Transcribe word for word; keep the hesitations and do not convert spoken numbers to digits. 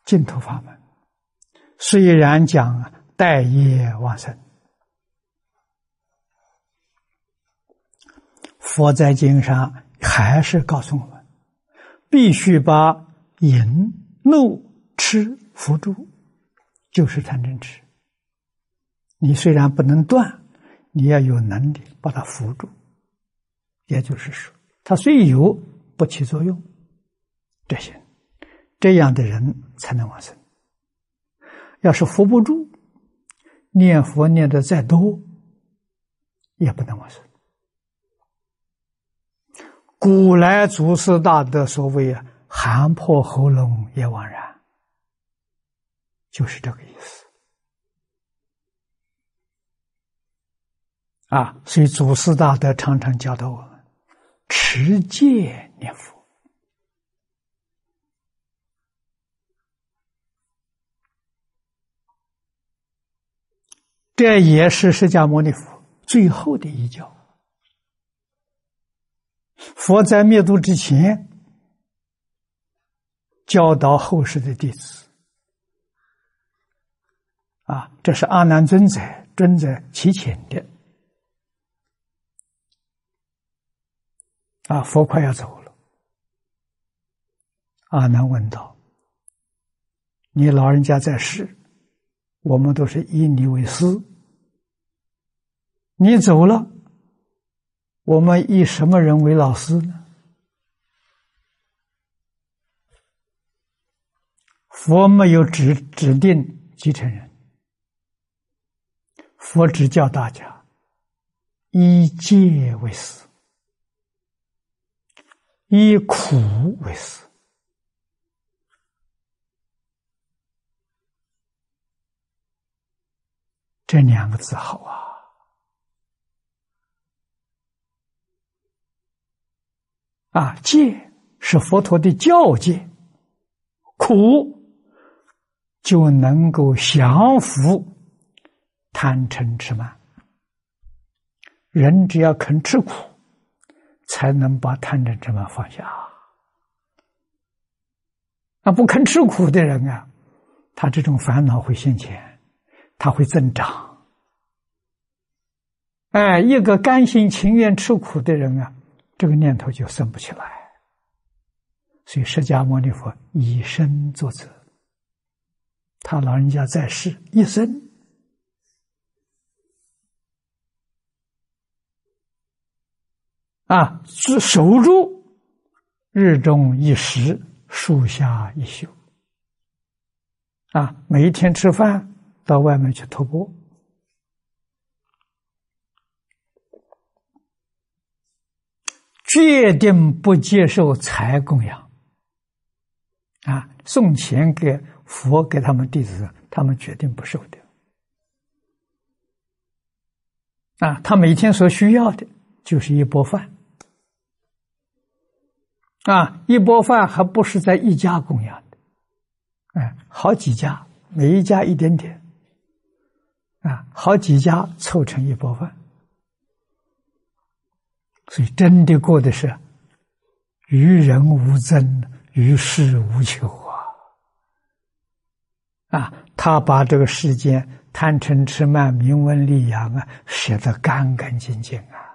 净土法门，虽然讲待业往生，佛在经上还是告诉我们，必须把淫、怒、痴扶住，就是贪嗔痴。你虽然不能断，你要有能力把它扶住，也就是说，它虽有不起作用，这行，这样的人才能往生。要是扶不住，念佛念的再多，也不能往生。古来祖师大德所谓啊，喊破喉咙也枉然，就是这个意思啊。所以祖师大德常常教导我们持戒念佛。这也是释迦牟尼佛最后的遗教。佛在灭度之前教导后世的弟子啊，这是阿难尊者尊者其前的啊。佛快要走了，阿难问道：你老人家在世，我们都是以你为师，你走了，我们以什么人为老师呢？佛没有指指定继承人，佛只教大家以戒为师，以苦为师。这两个字好啊！啊，戒是佛陀的教戒，苦就能够降服贪嗔痴慢。人只要肯吃苦，才能把贪嗔痴慢放下。啊，不肯吃苦的人啊，他这种烦恼会现前，他会增长。哎，一个甘心情愿吃苦的人啊，这个念头就生不起来。所以释迦牟尼佛以身作则，他老人家在世一生啊，守住日中一时，树下一宿啊，每一天吃饭到外面去托钵，决定不接受财供养啊，送钱给佛给他们弟子，他们决定不收的啊。他每天所需要的就是一钵饭啊，一钵饭还不是在一家供养的，哎，好几家，每一家一点点啊，好几家凑成一钵饭。所以真的过的是于人无增，于事无求啊！啊，他把这个世间贪嗔痴慢名闻利养啊，写得干干净净啊！